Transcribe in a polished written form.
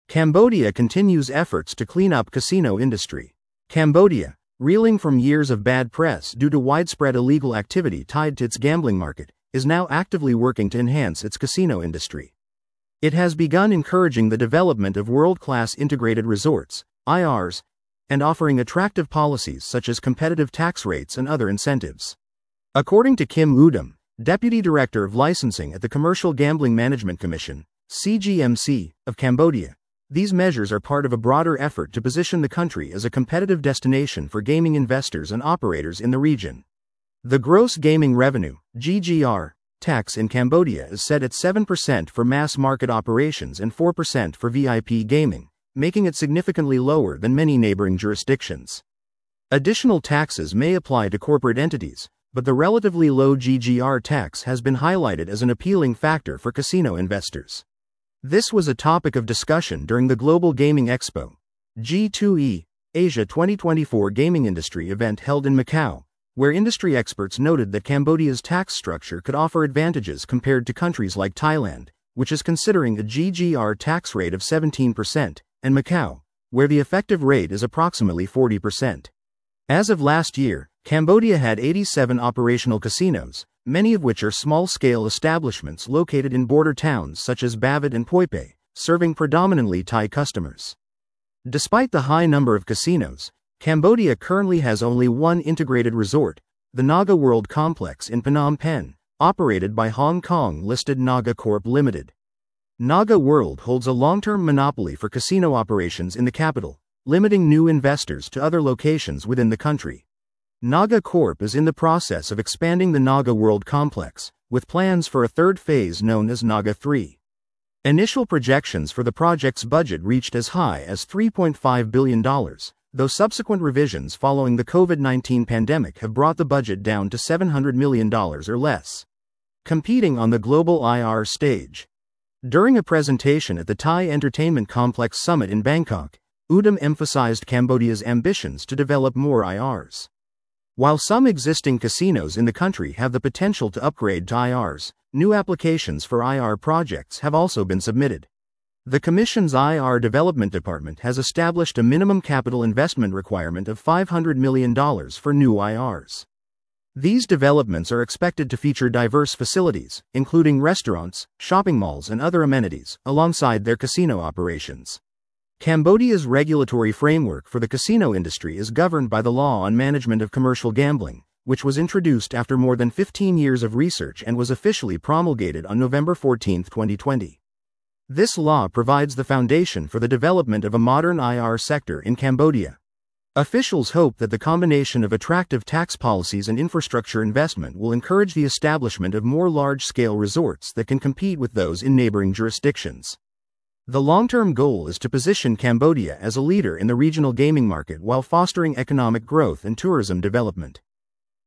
Cambodia continues efforts to clean up casino industry. Cambodia, reeling from years of bad press due to widespread illegal activity tied to its gambling market, is now actively working to enhance its casino industry. It has begun encouraging the development of world-class integrated resorts, IRs, and offering attractive policies such as competitive tax rates and other incentives. According to Kim Udom, Deputy Director of Licensing at the Commercial Gambling Management Commission, CGMC, of Cambodia, these measures are part of a broader effort to position the country as a competitive destination for gaming investors and operators in the region. The gross gaming revenue, GGR, tax in Cambodia is set at 7% for mass market operations and 4% for VIP gaming, making it significantly lower than many neighboring jurisdictions. Additional taxes may apply to corporate entities, but the relatively low GGR tax has been highlighted as an appealing factor for casino investors. This was a topic of discussion during the Global Gaming Expo, G2E, Asia 2024 gaming industry event held in Macau, where industry experts noted that Cambodia's tax structure could offer advantages compared to countries like Thailand, which is considering a GGR tax rate of 17%, and Macau, where the effective rate is approximately 40%. As of last year, Cambodia had 87 operational casinos, many of which are small-scale establishments located in border towns such as Bavat and Poipet, serving predominantly Thai customers. Despite the high number of casinos, Cambodia currently has only one integrated resort, the Naga World Complex in Phnom Penh, operated by Hong Kong-listed Naga Corp Limited. Naga World holds a long-term monopoly for casino operations in the capital, limiting new investors to other locations within the country. Naga Corp is in the process of expanding the Naga World Complex, with plans for a third phase known as Naga 3. Initial projections for the project's budget reached as high as $3.5 billion, though subsequent revisions following the COVID-19 pandemic have brought the budget down to $700 million or less. Competing on the global IR stage. During a presentation at the Thai Entertainment Complex Summit in Bangkok, Udom emphasized Cambodia's ambitions to develop more IRs. While some existing casinos in the country have the potential to upgrade to IRs, new applications for IR projects have also been submitted. The Commission's IR Development Department has established a minimum capital investment requirement of $500 million for new IRs. These developments are expected to feature diverse facilities, including restaurants, shopping malls, and other amenities, alongside their casino operations. Cambodia's regulatory framework for the casino industry is governed by the Law on Management of Commercial Gambling, which was introduced after more than 15 years of research and was officially promulgated on November 14, 2020. This law provides the foundation for the development of a modern IR sector in Cambodia. Officials hope that the combination of attractive tax policies and infrastructure investment will encourage the establishment of more large-scale resorts that can compete with those in neighboring jurisdictions. The long-term goal is to position Cambodia as a leader in the regional gaming market while fostering economic growth and tourism development.